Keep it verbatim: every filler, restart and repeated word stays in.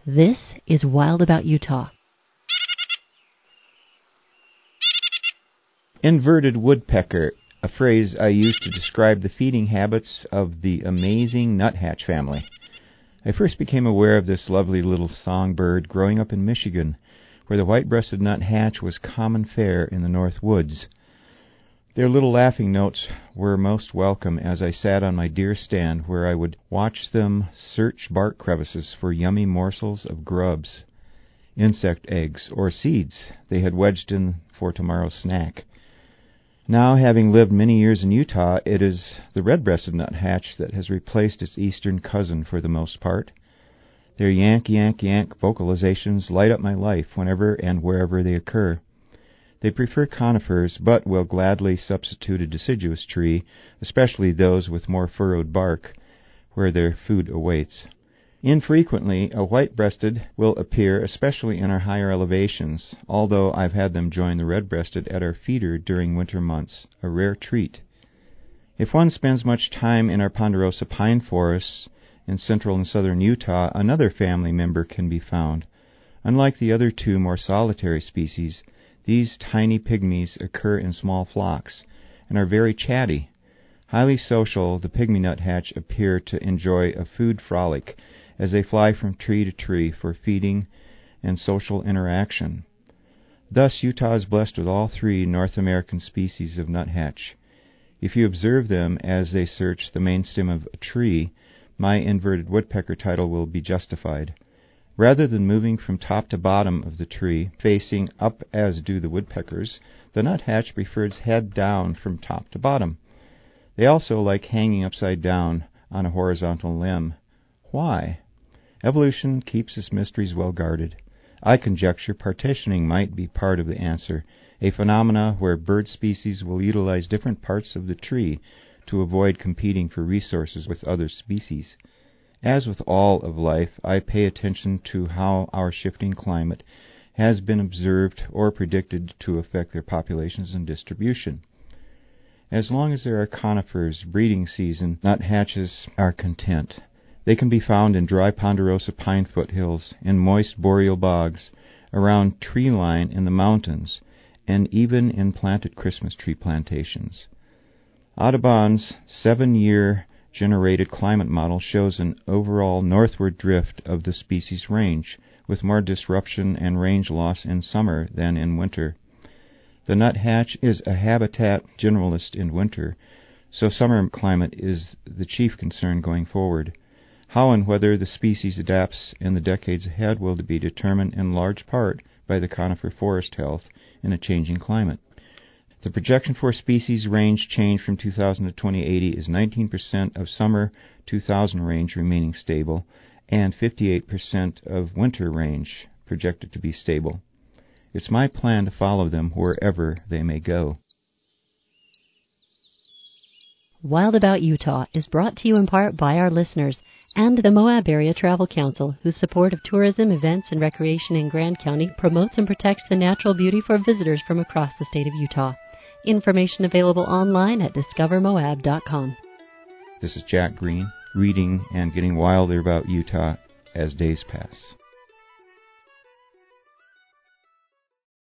This is Wild About Utah. Inverted woodpecker, a phrase I use to describe the feeding habits of the amazing nuthatch family. I first became aware of this lovely little songbird growing up in Michigan, where the white-breasted nuthatch was common fare in the north woods. Their little laughing notes were most welcome as I sat on my deer stand where I would watch them search bark crevices for yummy morsels of grubs, insect eggs, or seeds they had wedged in for tomorrow's snack. Now, having lived many years in Utah, it is the red-breasted nuthatch that has replaced its eastern cousin for the most part. Their yank, yank, yank vocalizations light up my life whenever and wherever they occur. They prefer conifers, but will gladly substitute a deciduous tree, especially those with more furrowed bark, where their food awaits. Infrequently, a white-breasted will appear, especially in our higher elevations, although I've had them join the red-breasted at our feeder during winter months, a rare treat. If one spends much time in our ponderosa pine forests in central and southern Utah, another family member can be found. Unlike the other two more solitary species, these tiny pygmies occur in small flocks and are very chatty. Highly social, the pygmy nuthatch appear to enjoy a food frolic as they fly from tree to tree for feeding and social interaction. Thus, Utah is blessed with all three North American species of nuthatch. If you observe them as they search the main stem of a tree, my inverted woodpecker title will be justified. Rather than moving from top to bottom of the tree, facing up as do the woodpeckers, the nuthatch prefers head down from top to bottom. They also like hanging upside down on a horizontal limb. Why? Evolution keeps its mysteries well guarded. I conjecture partitioning might be part of the answer, a phenomena where bird species will utilize different parts of the tree to avoid competing for resources with other species. As with all of life, I pay attention to how our shifting climate has been observed or predicted to affect their populations and distribution. As long as there are conifers, breeding season nuthatches are content. They can be found in dry ponderosa pine foothills, in moist boreal bogs, around tree line in the mountains, and even in planted Christmas tree plantations. Audubon's seven-year generated climate model shows an overall northward drift of the species range, with more disruption and range loss in summer than in winter. The nuthatch is a habitat generalist in winter, so summer climate is the chief concern going forward. How and whether the species adapts in the decades ahead will be determined in large part by the conifer forest health in a changing climate. The projection for species range change from two thousand to twenty eighty is nineteen percent of summer two thousand range remaining stable and fifty-eight percent of winter range projected to be stable. It's my plan to follow them wherever they may go. Wild About Utah is brought to you in part by our listeners and the Moab Area Travel Council, whose support of tourism, events, and recreation in Grand County promotes and protects the natural beauty for visitors from across the state of Utah. Information available online at discover moab dot com. This is Jack Green, reading and getting wilder about Utah as days pass.